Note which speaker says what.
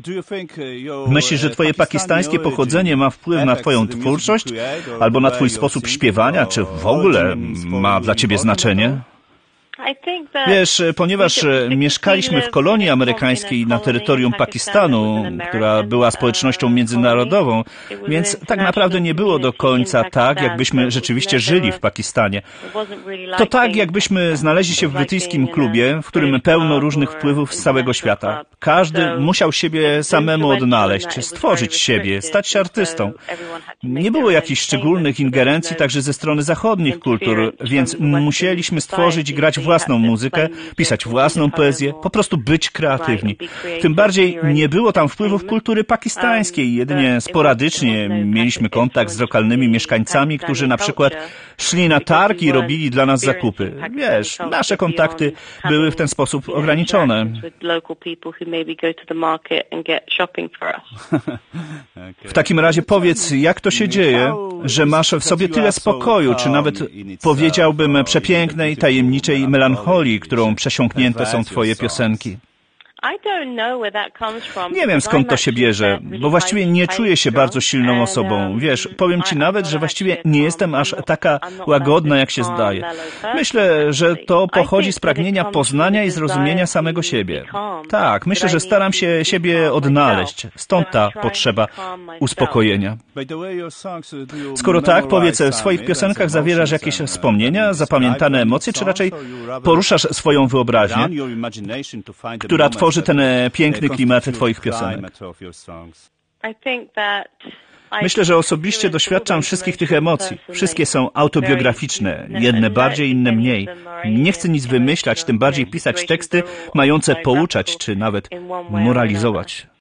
Speaker 1: Myślisz, że twoje pakistańskie pochodzenie ma wpływ na twoją twórczość, albo na twój sposób śpiewania, czy w ogóle ma dla ciebie znaczenie? Wiesz, ponieważ mieszkaliśmy w kolonii amerykańskiej na terytorium Pakistanu, która była społecznością międzynarodową, więc tak naprawdę nie było do końca tak, jakbyśmy rzeczywiście żyli w Pakistanie. To tak, jakbyśmy znaleźli się w brytyjskim klubie, w którym pełno różnych wpływów z całego świata. Każdy musiał siebie samemu odnaleźć, stworzyć siebie, stać się artystą. Nie było jakichś szczególnych ingerencji także ze strony zachodnich kultur, więc musieliśmy stworzyć i grać własną muzykę, pisać własną poezję, po prostu być kreatywni. Tym bardziej nie było tam wpływów kultury pakistańskiej, jedynie sporadycznie mieliśmy kontakt z lokalnymi mieszkańcami, którzy na przykład szli na targ i robili dla nas zakupy. Wiesz, nasze kontakty były w ten sposób ograniczone. W takim razie powiedz, jak to się dzieje, że masz w sobie tyle spokoju, czy nawet powiedziałbym przepięknej, tajemniczej melancholii, którą przesiąknięte są twoje piosenki. Nie wiem, skąd to się bierze, bo właściwie nie czuję się bardzo silną osobą. Wiesz, powiem ci nawet, że właściwie nie jestem aż taka łagodna, jak się zdaje. Myślę, że to pochodzi z pragnienia poznania i zrozumienia samego siebie. Tak, myślę, że staram się siebie odnaleźć. Stąd ta potrzeba uspokojenia. Skoro tak, powiedz, w swoich piosenkach zawierasz jakieś wspomnienia, zapamiętane emocje, czy raczej poruszasz swoją wyobraźnię, która tworzy ten piękny klimat twoich piosenek? Myślę, że osobiście doświadczam wszystkich tych emocji. Wszystkie są autobiograficzne, jedne bardziej, inne mniej. Nie chcę nic wymyślać, tym bardziej pisać teksty mające pouczać, czy nawet moralizować.